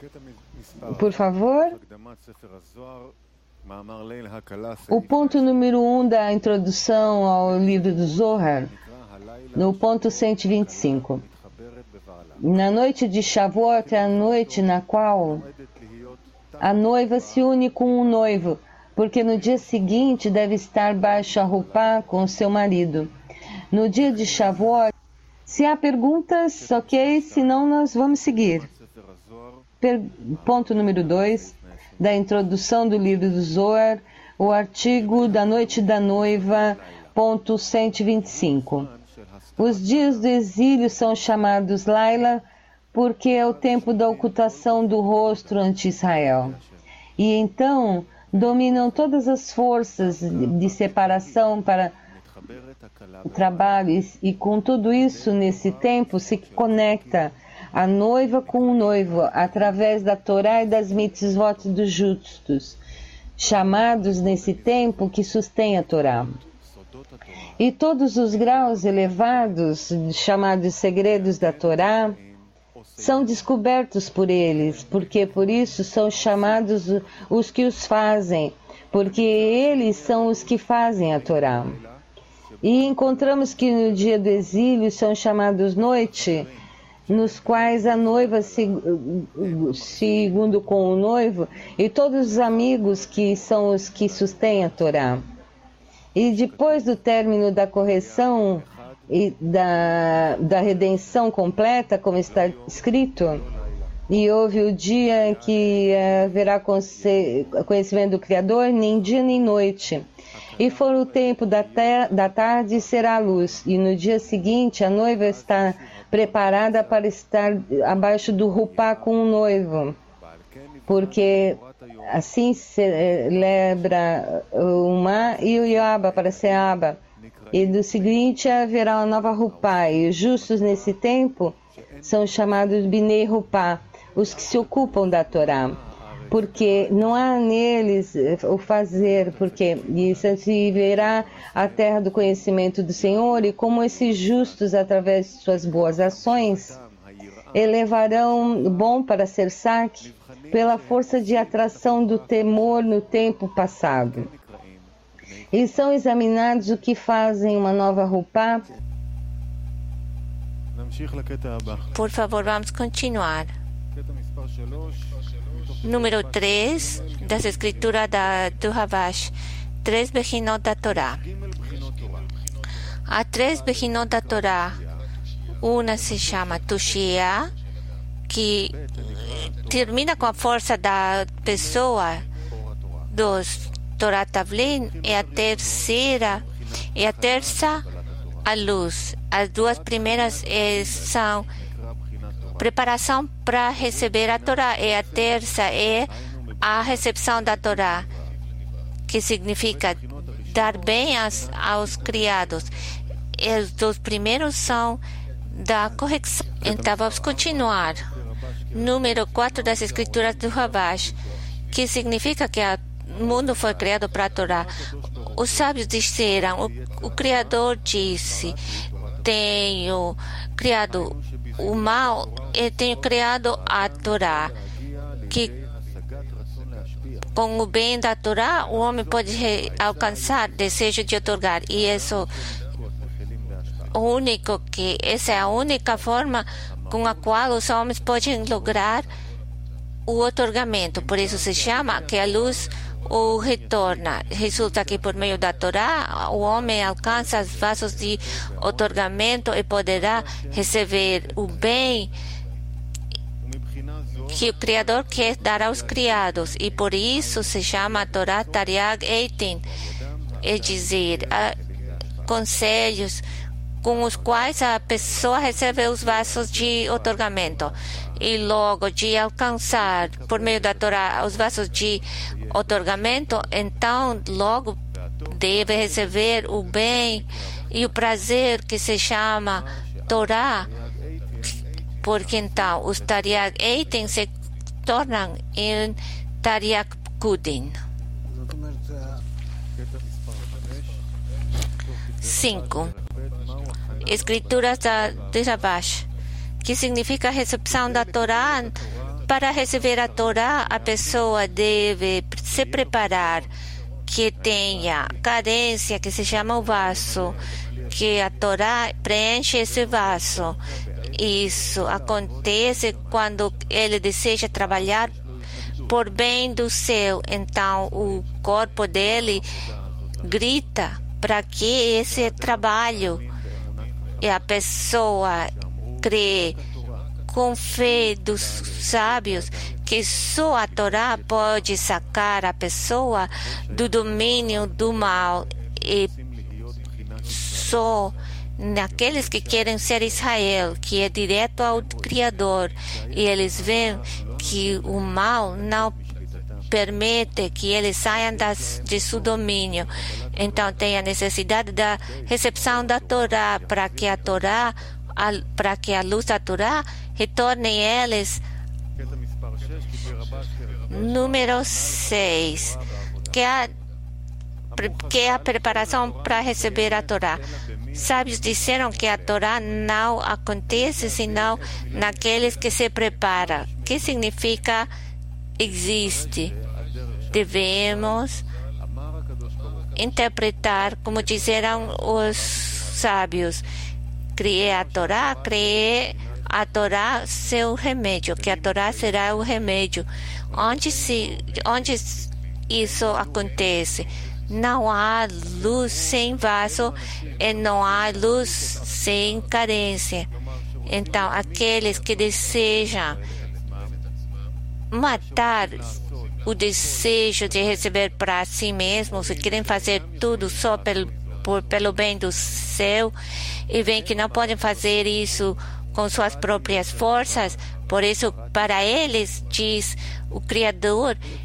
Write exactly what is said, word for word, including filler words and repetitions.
Por favor. O ponto número um da introdução ao livro do Zohar, no ponto cento e vinte e cinco. Na noite de Shavuot é a noite na qual a noiva se une com o noivo, porque no dia seguinte deve estar baixo a roupa com seu marido. No dia de Shavuot, se há perguntas, ok, senão nós vamos seguir. Per... Ponto número dois, da introdução do livro do Zohar, o artigo da noite da noiva, ponto cento e vinte e cinco. Os dias do exílio são chamados Laila, porque é o tempo da ocultação do rosto ante Israel. E então dominam todas as forças de separação para o trabalho, e, e com tudo isso, nesse tempo, se conecta a noiva com o noivo, através da Torá e das mitzvot dos justos, chamados nesse tempo que sustém a Torá. E todos os graus elevados, chamados segredos da Torá, são descobertos por eles, porque por isso são chamados os que os fazem, porque eles são os que fazem a Torá. E encontramos que no dia do exílio são chamados noite, nos quais a noiva, segundo com o noivo, e todos os amigos que são os que sustêm a Torá. E depois do término da correção e da, da redenção completa, como está escrito, e houve o dia em que haverá conhecimento do Criador, nem dia nem noite. E for o tempo da, te, da tarde, será a luz. E no dia seguinte, a noiva está preparada para estar abaixo do rupá com o noivo, porque assim celebra o Má e o Yaba para ser Aba. E do seguinte haverá uma nova rupá. E os justos nesse tempo são chamados Binei Rupá, os que se ocupam da Torá. Porque não há neles o fazer, porque isso se verá a terra do conhecimento do Senhor, e como esses justos, através de suas boas ações, elevarão bom para ser saque pela força de atração do temor no tempo passado. E são examinados o que fazem uma nova roupa. Por favor, vamos continuar. Número três das escrituras da, do Havash, três Bechinot da Torá. Há três Bechinot da Torá. Uma se chama Tushia, que termina com a força da pessoa. Dos Torá Tavlin, e a terceira, e a terça, a luz. As duas primeiras é, são preparação para receber a Torá, e a terça é a recepção da Torá, que significa dar bem aos, aos criados. E os dois primeiros são da correção. Então vamos continuar. Número quatro das escrituras do Havash, que significa que a O mundo foi criado para a Torá. Os sábios disseram, o, o Criador disse, tenho criado o mal e tenho criado a Torá, que com o bem da Torá o homem pode alcançar desejo de otorgar, e isso o único que essa é a única forma com a qual os homens podem lograr o otorgamento. Por isso se chama que a luz o retorna. Resulta que por meio da Torá o homem alcança os vasos de otorgamento e poderá receber o bem que o Criador quer dar aos criados, e por isso se chama Torá Tariag Eitin, é dizer, a, conselhos com os quais a pessoa recebe os vasos de otorgamento. E logo de alcançar, por meio da Torá, os vasos de otorgamento, então logo deve receber o bem e o prazer que se chama Torá, porque então os Tariag Eitin se tornam em Tariag Kudin. cinco. Escrituras da, de Havash, que significa a recepção da Torá Para receber a Torá, a pessoa deve se preparar, que tenha carência, que se chama o vaso, que a Torá preenche esse vaso. Isso acontece quando ele deseja trabalhar por bem do céu. Então, o corpo dele grita para que esse trabalho, e a pessoa crê com fé dos sábios que só a Torá pode sacar a pessoa do domínio do mal, e só naqueles que querem ser Israel, que é direto ao Criador, e eles veem que o mal não permite que eles saiam das, de seu domínio. Então tem a necessidade da recepção da Torá, para que a Torá, para que a luz da Torá retorne eles. Número seis, que é a, que é a preparação para receber a Torá. Sábios disseram que a Torá não acontece senão naqueles que se preparam. O que significa existe? Devemos interpretar como disseram os sábios. Criei a Torá, criei a Torá seu remédio, que a Torá será o remédio. Onde, se, onde isso acontece? Não há luz sem vaso e não há luz sem carência. Então, aqueles que desejam matar o desejo de receber para si mesmos e querem fazer tudo só pelo, por, pelo bem do céu, e veem que não podem fazer isso com suas próprias forças. Por isso, para eles, diz o Criador,